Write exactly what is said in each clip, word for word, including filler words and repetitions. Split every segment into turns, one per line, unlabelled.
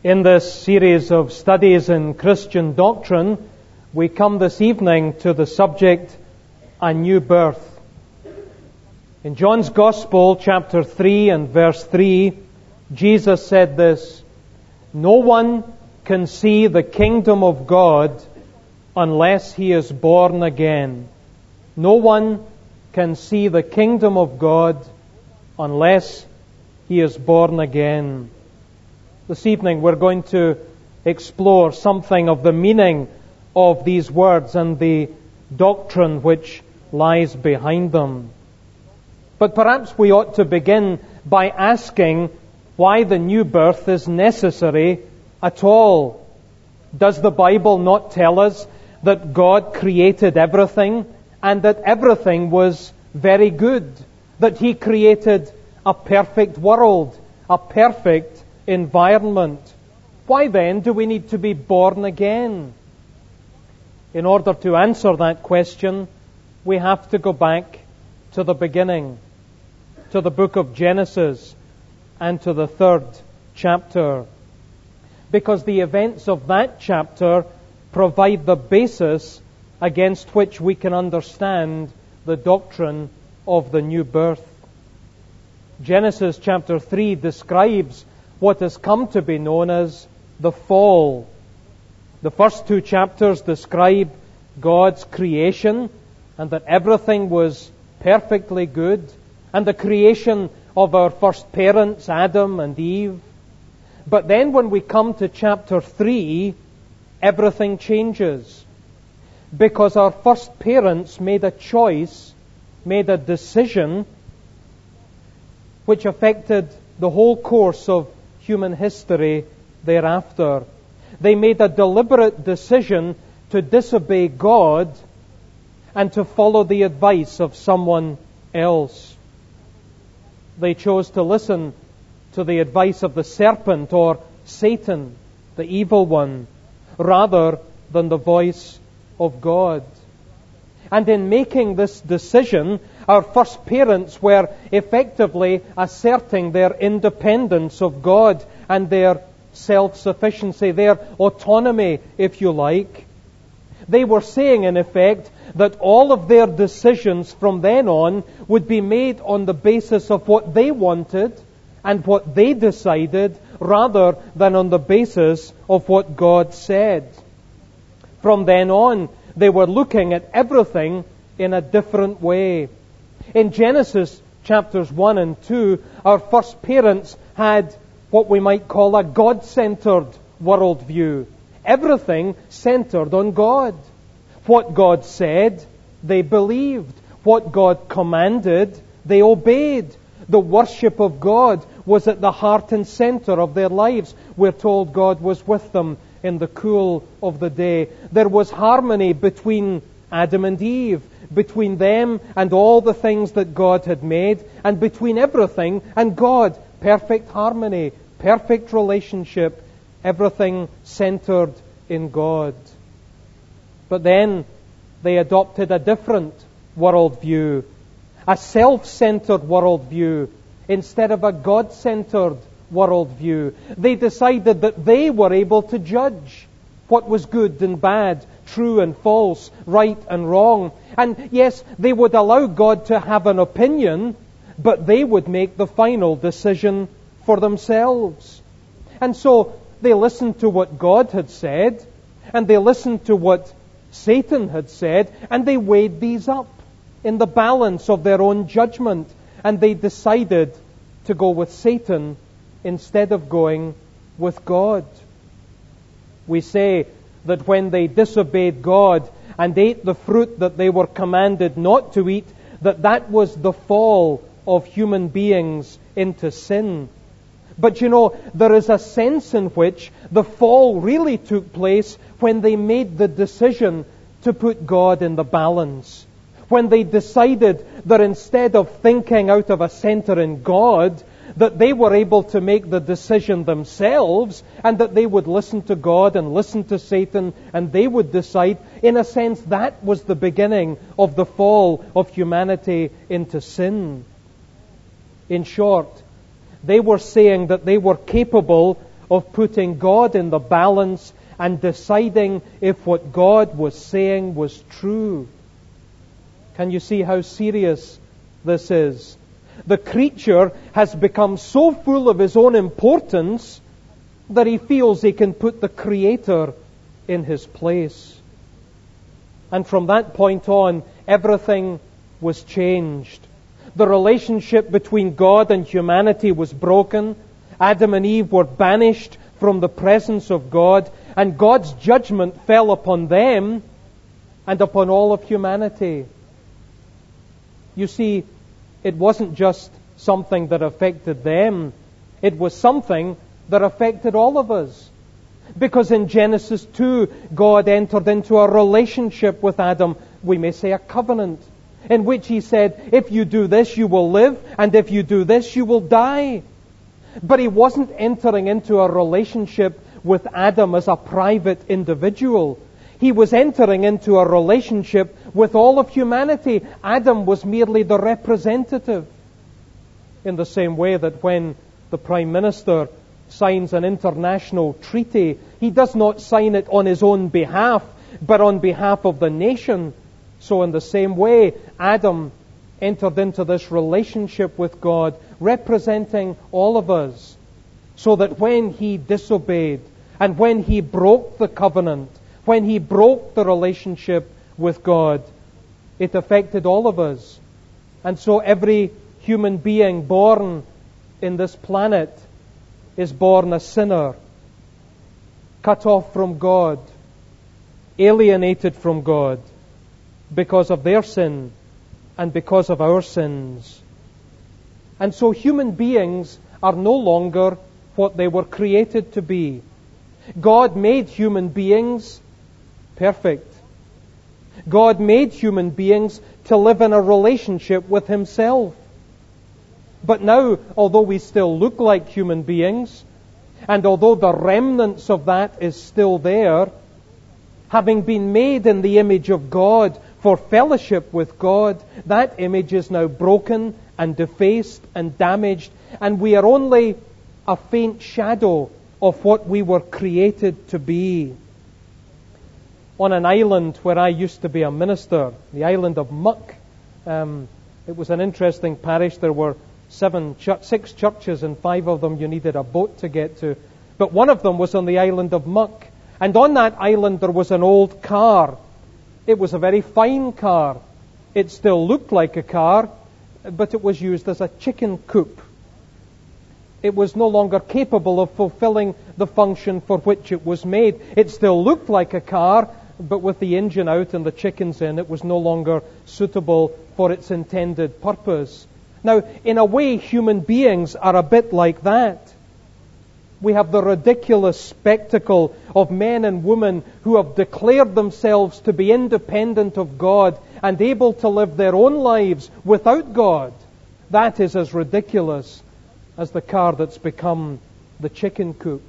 In this series of studies in Christian doctrine, we come this evening to the subject, a new birth. In John's Gospel, chapter three and verse three, Jesus said this, "No one can see the kingdom of God unless he is born again." No one can see the kingdom of God unless he is born again. This evening we're going to explore something of the meaning of these words and the doctrine which lies behind them. But perhaps we ought to begin by asking why the new birth is necessary at all. Does the Bible not tell us that God created everything and that everything was very good? That He created a perfect world, a perfect environment. Why then do we need to be born again? In order to answer that question, we have to go back to the beginning, to the book of Genesis and to the third chapter. Because the events of that chapter provide the basis against which we can understand the doctrine of the new birth. Genesis chapter three describes what has come to be known as the fall. The first two chapters describe God's creation and that everything was perfectly good, and the creation of our first parents, Adam and Eve. But then when we come to chapter three, everything changes. Because our first parents made a choice, made a decision, which affected the whole course of human history thereafter. They made a deliberate decision to disobey God and to follow the advice of someone else. They chose to listen to the advice of the serpent or Satan, the evil one, rather than the voice of God. And in making this decision, our first parents were effectively asserting their independence of God and their self-sufficiency, their autonomy, if you like. They were saying, in effect, that all of their decisions from then on would be made on the basis of what they wanted and what they decided, rather than on the basis of what God said. From then on, they were looking at everything in a different way. In Genesis chapters one and two, our first parents had what we might call a God-centered worldview. Everything centered on God. What God said, they believed. What God commanded, they obeyed. The worship of God was at the heart and center of their lives. We're told God was with them in the cool of the day. There was harmony between Adam and Eve, between them and all the things that God had made, and between everything and God. Perfect harmony, perfect relationship, everything centered in God. But then they adopted a different worldview, a self-centered worldview, instead of a God-centered worldview. They decided that they were able to judge what was good and bad, true and false, right and wrong. And yes, they would allow God to have an opinion, but they would make the final decision for themselves. And so they listened to what God had said, and they listened to what Satan had said, and they weighed these up in the balance of their own judgment, and they decided to go with Satan instead of going with God. We say that when they disobeyed God and ate the fruit that they were commanded not to eat, that that was the fall of human beings into sin. But you know, there is a sense in which the fall really took place when they made the decision to put God in the balance. When they decided that instead of thinking out of a center in God, that they were able to make the decision themselves, and that they would listen to God and listen to Satan, and they would decide. In a sense, that was the beginning of the fall of humanity into sin. In short, they were saying that they were capable of putting God in the balance and deciding if what God was saying was true. Can you see how serious this is? The creature has become so full of his own importance that he feels he can put the Creator in his place. And from that point on, everything was changed. The relationship between God and humanity was broken. Adam and Eve were banished from the presence of God, and God's judgment fell upon them and upon all of humanity. You see, it wasn't just something that affected them. It was something that affected all of us. Because in Genesis two, God entered into a relationship with Adam, we may say a covenant, in which He said, if you do this, you will live, and if you do this, you will die. But He wasn't entering into a relationship with Adam as a private individual. He was entering into a relationship with all of humanity. Adam was merely the representative. In the same way that when the Prime Minister signs an international treaty, he does not sign it on his own behalf, but on behalf of the nation. So in the same way, Adam entered into this relationship with God, representing all of us, so that when he disobeyed, and when he broke the covenant, when he broke the relationship with God, it affected all of us. And so every human being born in this planet is born a sinner, cut off from God, alienated from God, because of their sin and because of our sins. And so human beings are no longer what they were created to be. God made human beings perfect. God made human beings to live in a relationship with Himself. But now, although we still look like human beings, and although the remnants of that is still there, having been made in the image of God for fellowship with God, that image is now broken and defaced and damaged, and we are only a faint shadow of what we were created to be. On an island where I used to be a minister, the island of Muck, um, it was an interesting parish. There were seven, ch- six churches, and five of them you needed a boat to get to. But one of them was on the island of Muck. And on that island there was an old car. It was a very fine car. It still looked like a car, but it was used as a chicken coop. It was no longer capable of fulfilling the function for which it was made. It still looked like a car, but with the engine out and the chickens in, it was no longer suitable for its intended purpose. Now, in a way, human beings are a bit like that. We have the ridiculous spectacle of men and women who have declared themselves to be independent of God and able to live their own lives without God. That is as ridiculous as the car that's become the chicken coop.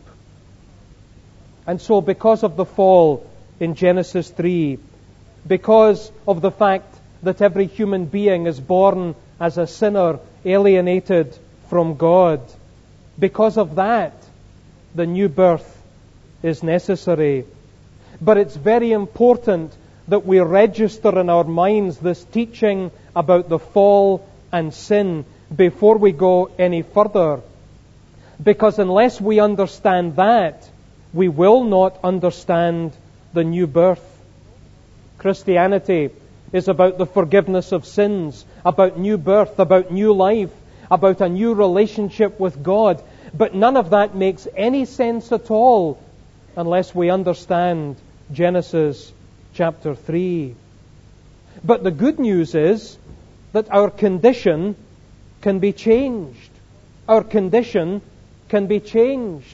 And so because of the fall in Genesis three, because of the fact that every human being is born as a sinner, alienated from God, because of that, the new birth is necessary. But it's very important that we register in our minds this teaching about the fall and sin before we go any further. Because unless we understand that, we will not understand the new birth. Christianity is about the forgiveness of sins, about new birth, about new life, about a new relationship with God. But none of that makes any sense at all unless we understand Genesis chapter three. But the good news is that our condition can be changed. Our condition can be changed.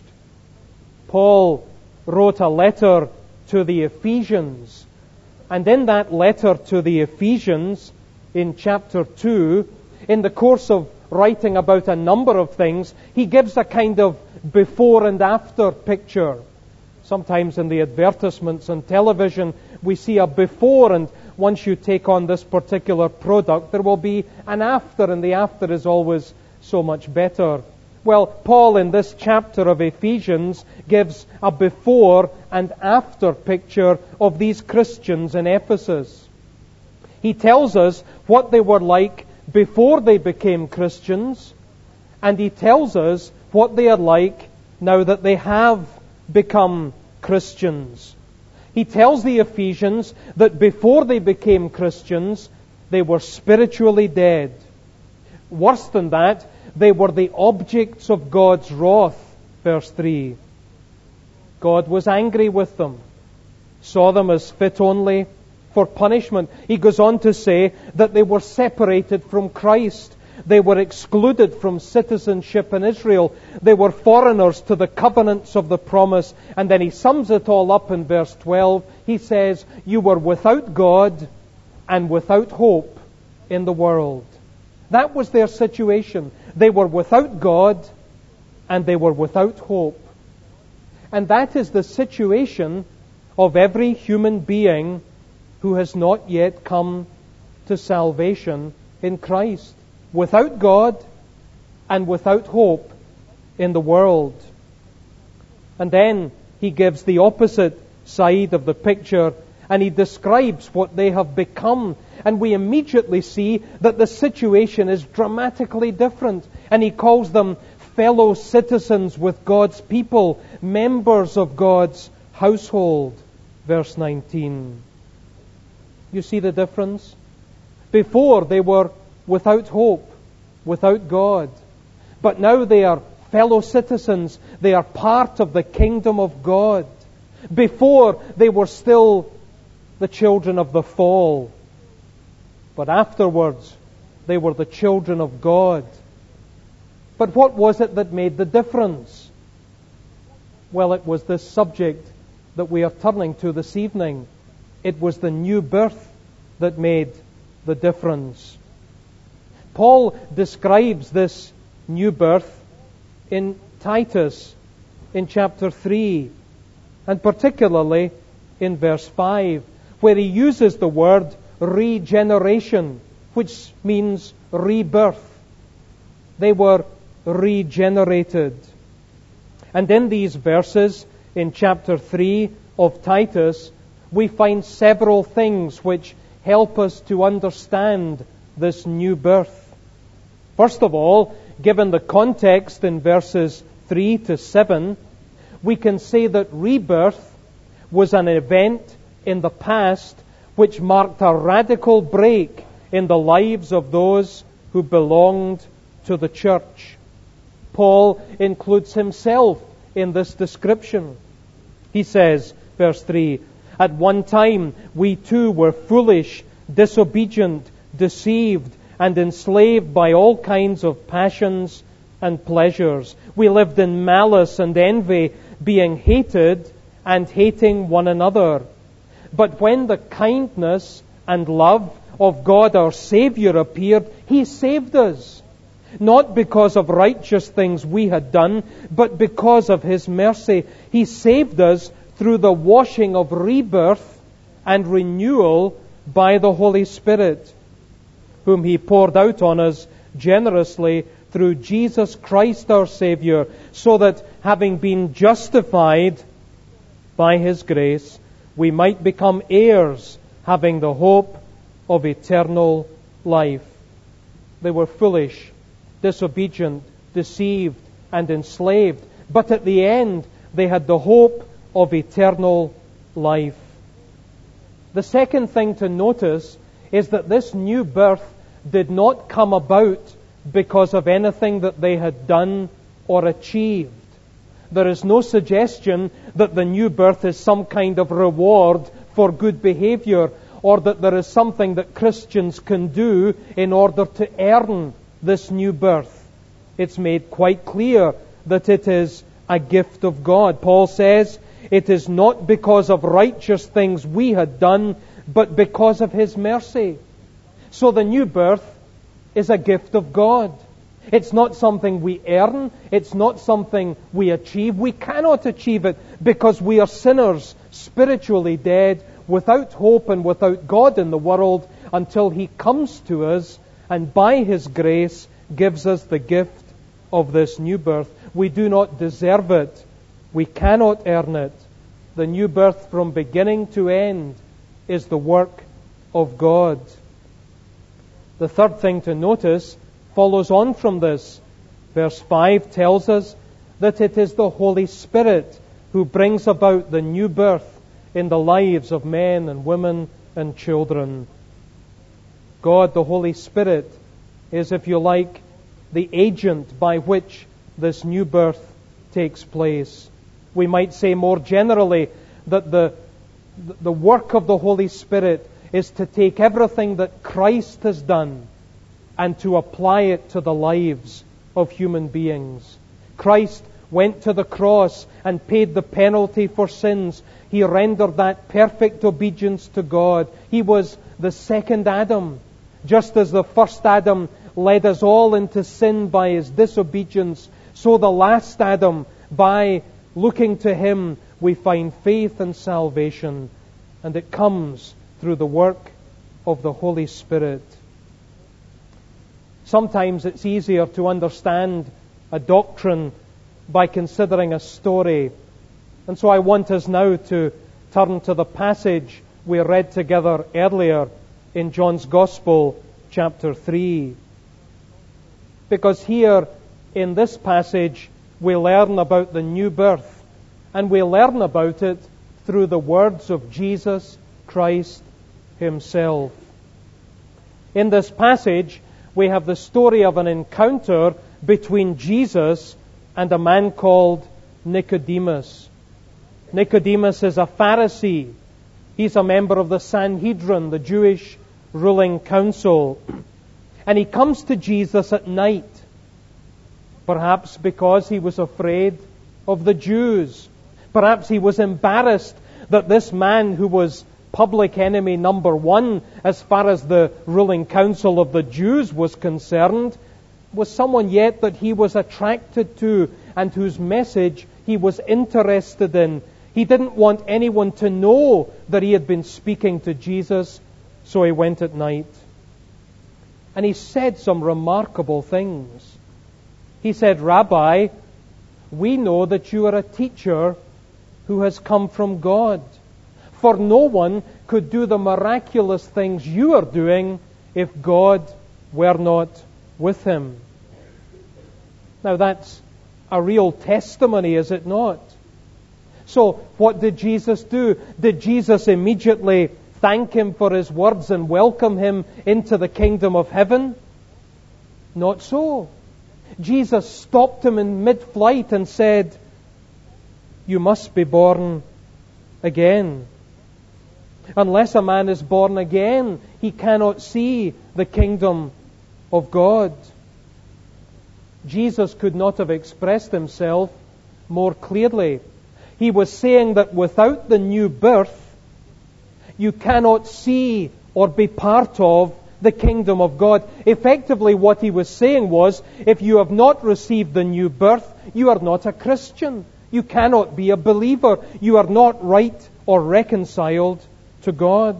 Paul wrote a letter to the Ephesians, and in that letter to the Ephesians, in chapter two, in the course of writing about a number of things, he gives a kind of before and after picture. Sometimes in the advertisements on television, we see a before, and once you take on this particular product, there will be an after, and the after is always so much better. Well, Paul in this chapter of Ephesians gives a before and after picture of these Christians in Ephesus. He tells us what they were like before they became Christians, and he tells us what they are like now that they have become Christians. He tells the Ephesians that before they became Christians, they were spiritually dead. Worse than that, they were the objects of God's wrath, verse three. God was angry with them, saw them as fit only for punishment. He goes on to say that they were separated from Christ. They were excluded from citizenship in Israel. They were foreigners to the covenants of the promise. And then he sums it all up in verse twelve. He says, you were without God and without hope in the world. That was their situation. They were without God and they were without hope. And that is the situation of every human being who has not yet come to salvation in Christ. Without God and without hope in the world. And then he gives the opposite side of the picture, and he describes what they have become. And we immediately see that the situation is dramatically different. And he calls them fellow citizens with God's people, members of God's household. Verse nineteen. You see the difference? Before they were without hope, without God. But now they are fellow citizens. They are part of the kingdom of God. Before they were still the children of the fall. But afterwards, they were the children of God. But what was it that made the difference? Well, it was this subject that we are turning to this evening. It was the new birth that made the difference. Paul describes this new birth in Titus, in chapter three, and particularly in verse five, where he uses the word regeneration, which means rebirth. They were regenerated. And in these verses, in chapter three of Titus, we find several things which help us to understand this new birth. First of all, given the context in verses three to seven, we can say that rebirth was an event in the past which marked a radical break in the lives of those who belonged to the church. Paul includes himself in this description. He says, verse three, at one time we too were foolish, disobedient, deceived, and enslaved by all kinds of passions and pleasures. We lived in malice and envy, being hated and hating one another. But when the kindness and love of God our Savior appeared, He saved us. Not because of righteous things we had done, but because of His mercy. He saved us through the washing of rebirth and renewal by the Holy Spirit, whom He poured out on us generously through Jesus Christ our Savior, so that having been justified by His grace, we might become heirs, having the hope of eternal life. They were foolish, disobedient, deceived, and enslaved, but at the end they had the hope of eternal life. The second thing to notice is that this new birth did not come about because of anything that they had done or achieved. There is no suggestion that the new birth is some kind of reward for good behavior, or that there is something that Christians can do in order to earn this new birth. It's made quite clear that it is a gift of God. Paul says, it is not because of righteous things we had done, but because of His mercy. So the new birth is a gift of God. It's not something we earn. It's not something we achieve. We cannot achieve it because we are sinners, spiritually dead, without hope and without God in the world, until He comes to us and by His grace gives us the gift of this new birth. We do not deserve it. We cannot earn it. The new birth from beginning to end is the work of God. The third thing to notice follows on from this. Verse five tells us that it is the Holy Spirit who brings about the new birth in the lives of men and women and children. God, the Holy Spirit, is, if you like, the agent by which this new birth takes place. We might say more generally that the, the work of the Holy Spirit is to take everything that Christ has done and to apply it to the lives of human beings. Christ went to the cross and paid the penalty for sins. He rendered that perfect obedience to God. He was the second Adam. Just as the first Adam led us all into sin by his disobedience, so the last Adam, by looking to him, we find faith and salvation. And it comes through the work of the Holy Spirit. Sometimes it's easier to understand a doctrine by considering a story. And so I want us now to turn to the passage we read together earlier in John's Gospel, chapter three. Because here in this passage we learn about the new birth, and we learn about it through the words of Jesus Christ himself. In this passage we have the story of an encounter between Jesus and a man called Nicodemus. Nicodemus is a Pharisee. He's a member of the Sanhedrin, the Jewish ruling council. And he comes to Jesus at night, perhaps because he was afraid of the Jews. Perhaps he was embarrassed that this man who was public enemy number one, as far as the ruling council of the Jews was concerned, was someone yet that he was attracted to and whose message he was interested in. He didn't want anyone to know that he had been speaking to Jesus, so he went at night. And he said some remarkable things. He said, "Rabbi, we know that you are a teacher who has come from God. For no one could do the miraculous things you are doing if God were not with him." Now that's a real testimony, is it not? So what did Jesus do? Did Jesus immediately thank him for his words and welcome him into the kingdom of heaven? Not so. Jesus stopped him in mid-flight and said, "You must be born again. Unless a man is born again, he cannot see the kingdom of God." Jesus could not have expressed himself more clearly. He was saying that without the new birth, you cannot see or be part of the kingdom of God. Effectively, what he was saying was, if you have not received the new birth, you are not a Christian. You cannot be a believer. You are not right or reconciled to God.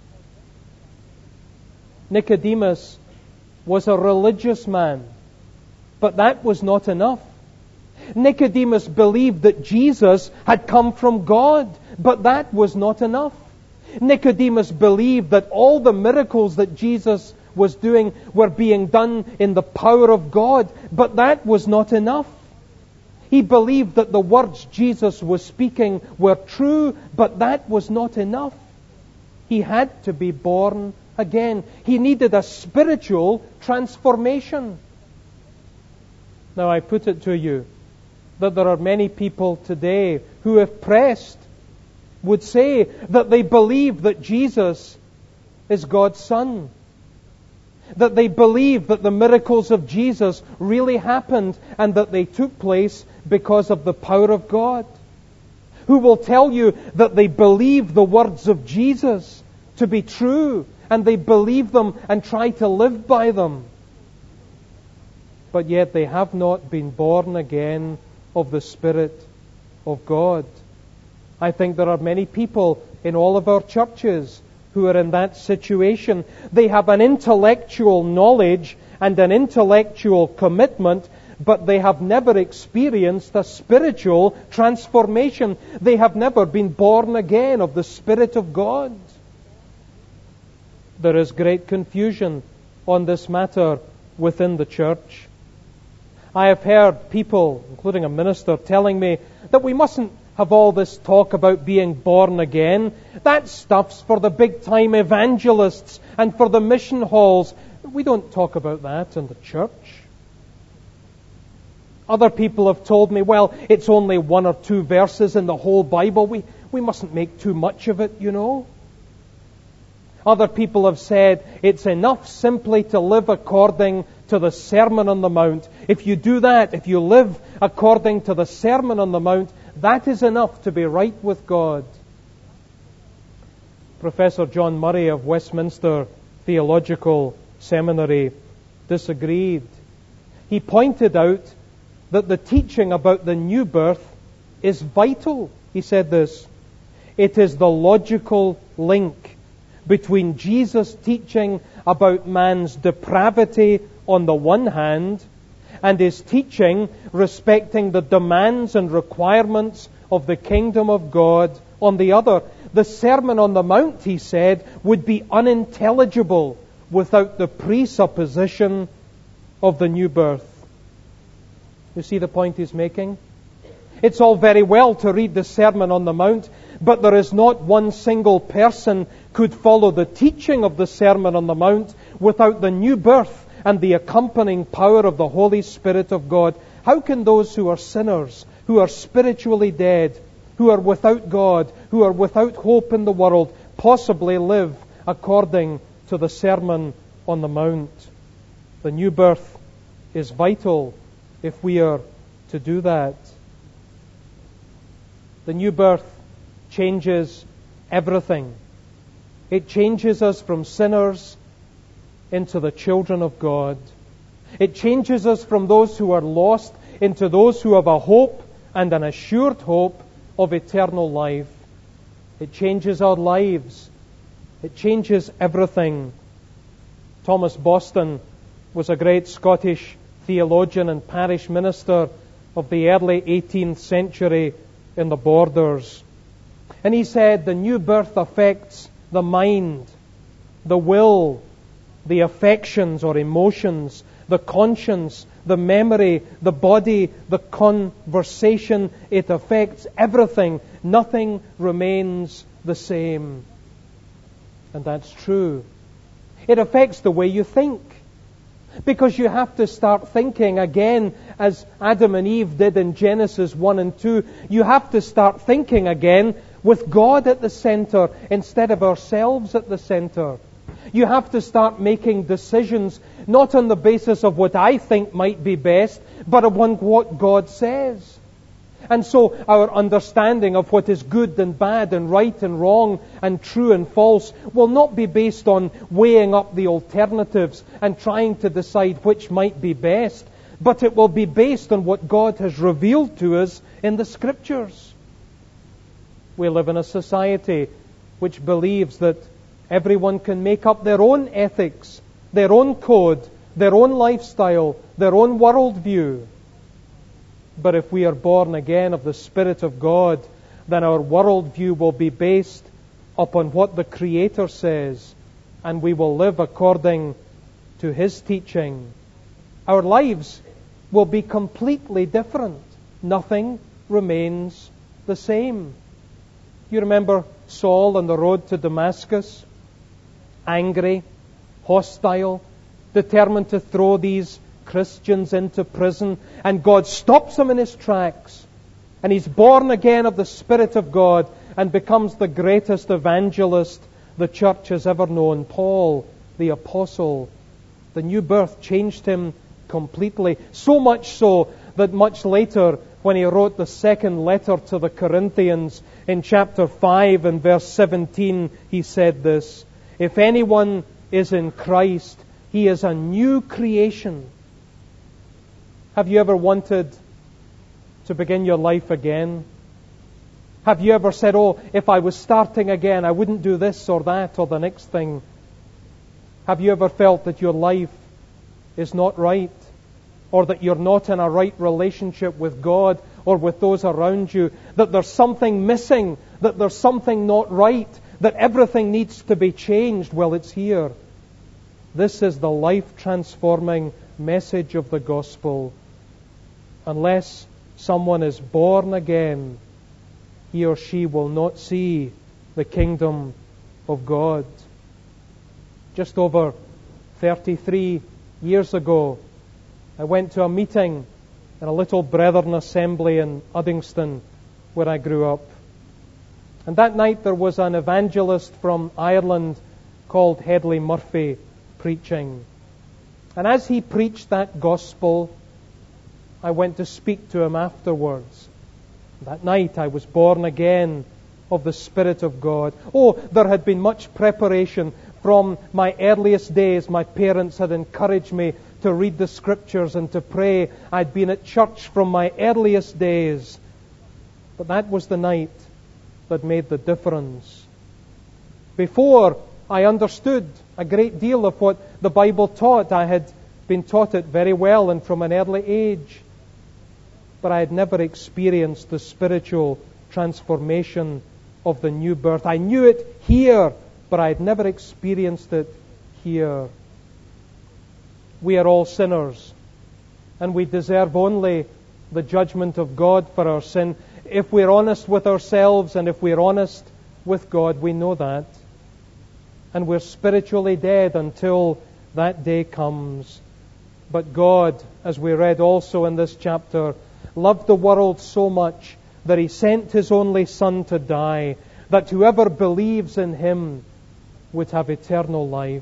Nicodemus was a religious man, but that was not enough. Nicodemus believed that Jesus had come from God, but that was not enough. Nicodemus believed that all the miracles that Jesus was doing were being done in the power of God, but that was not enough. He believed that the words Jesus was speaking were true, but that was not enough. He had to be born again. He needed a spiritual transformation. Now I put it to you that there are many people today who, if pressed, would say that they believe that Jesus is God's Son. That they believe that the miracles of Jesus really happened and that they took place because of the power of God. Who will tell you that they believe the words of Jesus to be true and they believe them and try to live by them. But yet they have not been born again of the Spirit of God. I think there are many people in all of our churches who are in that situation. They have an intellectual knowledge and an intellectual commitment, but they have never experienced a spiritual transformation. They have never been born again of the Spirit of God. There is great confusion on this matter within the church. I have heard people, including a minister, telling me that we mustn't have all this talk about being born again. That stuff's for the big-time evangelists and for the mission halls. We don't talk about that in the church. Other people have told me, well, it's only one or two verses in the whole Bible. We, we mustn't make too much of it, you know. Other people have said it's enough simply to live according to the Sermon on the Mount. If you do that, if you live according to the Sermon on the Mount, that is enough to be right with God. Professor John Murray of Westminster Theological Seminary disagreed. He pointed out that the teaching about the new birth is vital. He said this: it is the logical link between Jesus' teaching about man's depravity on the one hand and his teaching respecting the demands and requirements of the kingdom of God on the other. The Sermon on the Mount, he said, would be unintelligible without the presupposition of the new birth. You see the point he's making? It's all very well to read the Sermon on the Mount, but there is not one single person could follow the teaching of the Sermon on the Mount without the new birth and the accompanying power of the Holy Spirit of God. How can those who are sinners, who are spiritually dead, who are without God, who are without hope in the world, possibly live according to the Sermon on the Mount? The new birth is vital if we are to do that. The new birth changes everything. It changes us from sinners into the children of God. It changes us from those who are lost into those who have a hope and an assured hope of eternal life. It changes our lives. It changes everything. Thomas Boston was a great Scottish theologian and parish minister of the early eighteenth century in the Borders. And he said the new birth affects the mind, the will, the affections or emotions, the conscience, the memory, the body, the conversation. It affects everything. Nothing remains the same. And that's true. It affects the way you think. Because you have to start thinking again, as Adam and Eve did in Genesis one and two. You have to start thinking again with God at the center instead of ourselves at the center. You have to start making decisions not on the basis of what I think might be best, but on what God says. And so our understanding of what is good and bad and right and wrong and true and false will not be based on weighing up the alternatives and trying to decide which might be best, but it will be based on what God has revealed to us in the Scriptures. We live in a society which believes that everyone can make up their own ethics, their own code, their own lifestyle, their own worldview. But if we are born again of the Spirit of God, then our worldview will be based upon what the Creator says, and we will live according to His teaching. Our lives will be completely different. Nothing remains the same. You remember Saul on the road to Damascus? Angry, hostile, determined to throw these Christians into prison, and God stops him in his tracks, and he's born again of the Spirit of God and becomes the greatest evangelist the church has ever known. Paul, the apostle. The new birth changed him completely, so much so that much later, when he wrote the second letter to the Corinthians in chapter five and verse seventeen, he said this: if anyone is in Christ, he is a new creation. Have you ever wanted to begin your life again? Have you ever said, oh, if I was starting again, I wouldn't do this or that or the next thing? Have you ever felt that your life is not right? or that you're not in a right relationship with God or with those around you, that there's something missing, that there's something not right, that everything needs to be changed, well, it's here. This is the life-transforming message of the gospel. Unless someone is born again, he or she will not see the kingdom of God. Just over thirty-three years ago, I went to a meeting in a little Brethren assembly in Uddingston, where I grew up. And that night there was an evangelist from Ireland called Hedley Murphy preaching. And as he preached that gospel, I went to speak to him afterwards. That night I was born again of the Spirit of God. Oh, there had been much preparation from my earliest days. My parents had encouraged me to read the Scriptures and to pray. I'd been at church from my earliest days. But that was the night that made the difference. Before, I understood a great deal of what the Bible taught. I had been taught it very well and from an early age. But I had never experienced the spiritual transformation of the new birth. I knew it here, but I had never experienced it here. We are all sinners, and we deserve only the judgment of God for our sin. If we're honest with ourselves and if we're honest with God, we know that. And we're spiritually dead until that day comes. But God, as we read also in this chapter, loved the world so much that He sent His only Son to die, that whoever believes in Him would have eternal life.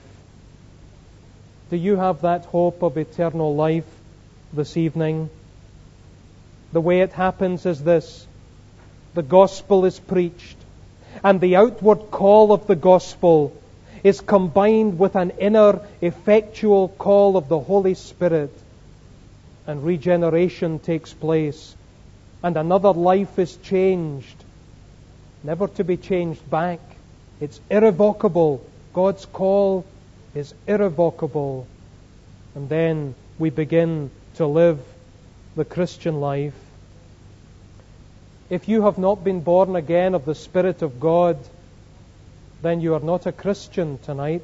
Do you have that hope of eternal life this evening? The way it happens is this. The gospel is preached, and the outward call of the gospel is combined with an inner, effectual call of the Holy Spirit, and regeneration takes place, and another life is changed, never to be changed back. It's irrevocable. God's call is irrevocable. And then we begin to live the Christian life. If you have not been born again of the Spirit of God, then you are not a Christian tonight.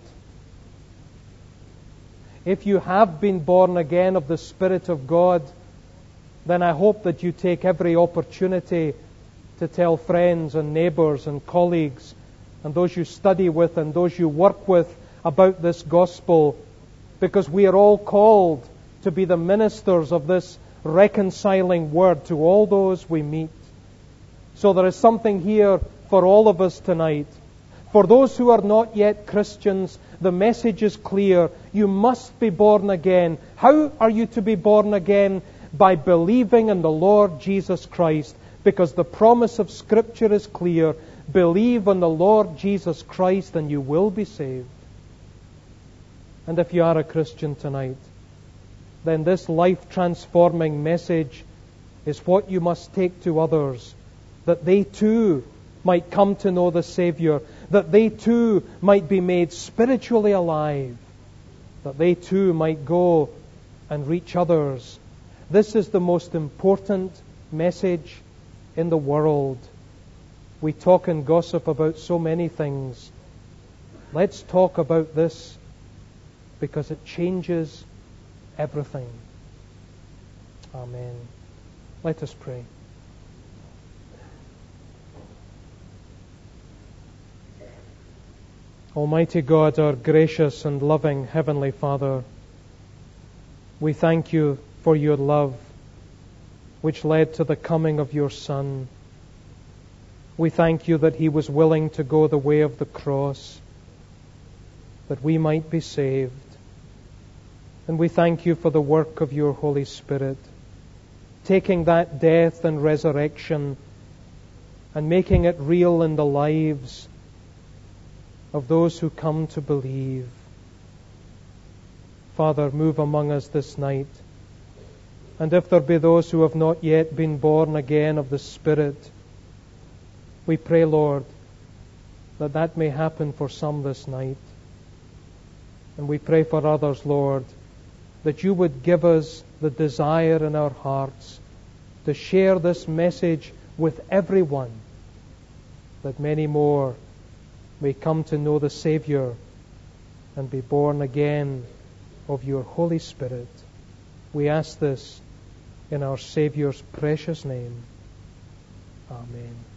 If you have been born again of the Spirit of God, then I hope that you take every opportunity to tell friends and neighbors and colleagues and those you study with and those you work with about this gospel, because we are all called to be the ministers of this reconciling word to all those we meet. So there is something here for all of us tonight. For those who are not yet Christians, the message is clear. You must be born again. How are you to be born again? By believing in the Lord Jesus Christ, because the promise of Scripture is clear. Believe in the Lord Jesus Christ and you will be saved. And if you are a Christian tonight, then this life-transforming message is what you must take to others, that they too might come to know the Savior, that they too might be made spiritually alive, that they too might go and reach others. This is the most important message in the world. We talk and gossip about so many things. Let's talk about this, because it changes everything. Amen. Let us pray. Almighty God, our gracious and loving Heavenly Father, we thank You for Your love, which led to the coming of Your Son. We thank You that He was willing to go the way of the cross, that we might be saved. And we thank You for the work of Your Holy Spirit, taking that death and resurrection and making it real in the lives of those who come to believe. Father, move among us this night. And if there be those who have not yet been born again of the Spirit, we pray, Lord, that that may happen for some this night. And we pray for others, Lord, that you would give us the desire in our hearts to share this message with everyone, that many more may come to know the Savior and be born again of your Holy Spirit. We ask this in our Savior's precious name. Amen.